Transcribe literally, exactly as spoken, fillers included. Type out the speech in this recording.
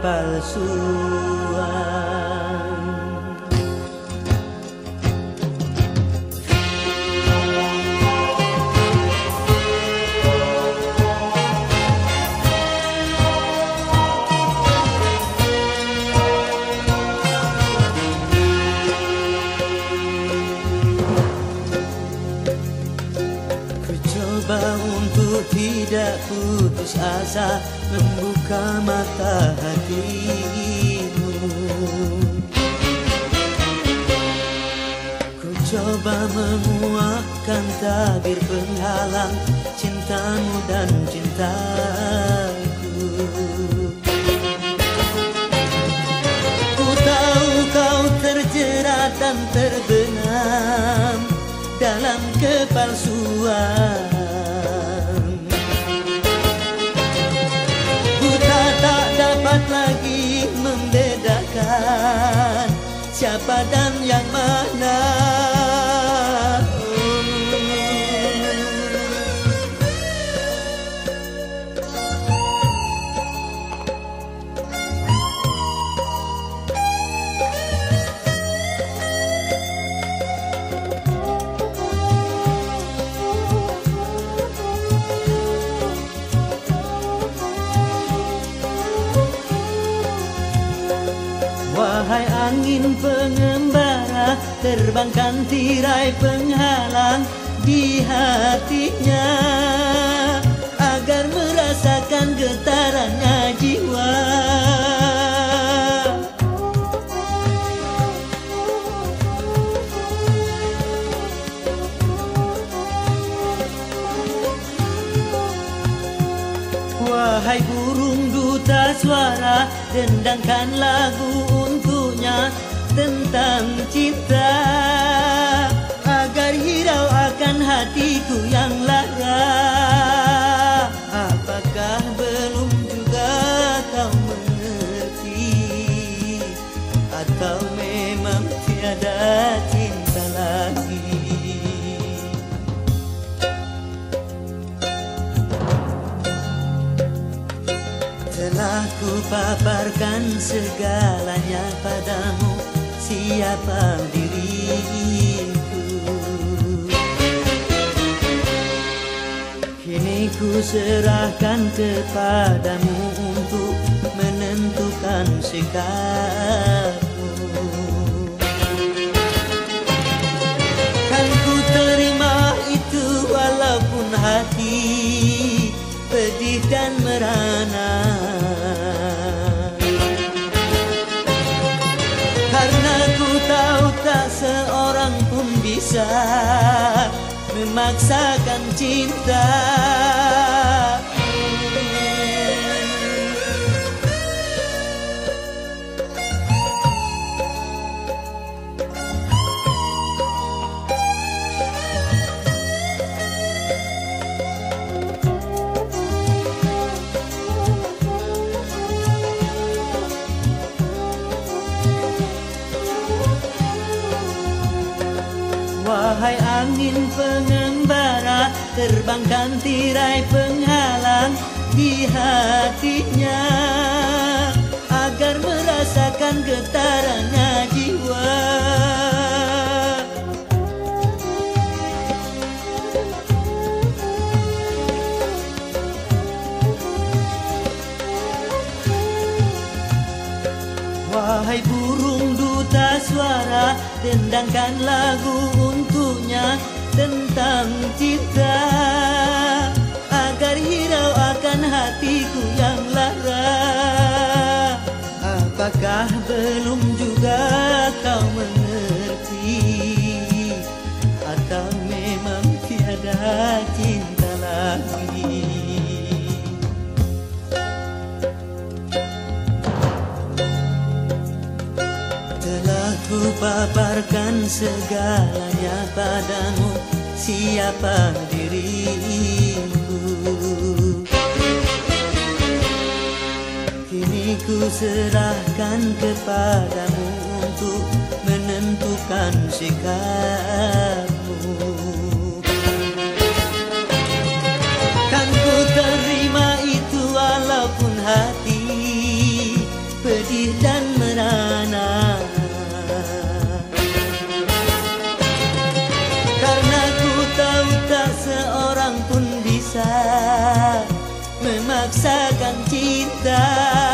kepalsuan. Coba untuk tidak putus asa, membuka mata hatimu. Ku coba menguatkan tabir penghalang cintamu dan cintaku. Ku tahu kau terjerat dan terbenam dalam kepalsuan. Dapat lagi membedakan siapa dan yang mana. Wahai angin pengembara, terbangkan tirai penghalang di hatinya, agar merasakan getarannya jiwa. Wahai burung duta suara, dendangkan lagu untuknya tentang cinta, agar hirau akan hatiku yang lara. Apakah belum juga kau mengerti, atau memang tiada cinta lagi? Telah ku paparkan segalanya padamu, siapa diriku. Kini ku serahkan kepadamu untuk menentukan sikapmu. Kan ku terima itu walaupun hati pedih dan merana, karena ku tahu tak seorang pun bisa memaksakan cinta. Wahai angin pengembara, terbangkan tirai penghalang di hatinya, agar merasakan getarannya jiwa. Wahai burung duta suara, dendangkan lagu untuknya tentang cinta, agar hirau akan hatiku yang lara. Apakah belum juga kau mengerti, atau memang tiada cinta lagi? Ku paparkan segalanya padamu, siapa diriku. Kini ku serahkan kepadamu untuk menentukan sikapmu. Kan ku terima itu walaupun hati rasakan cinta.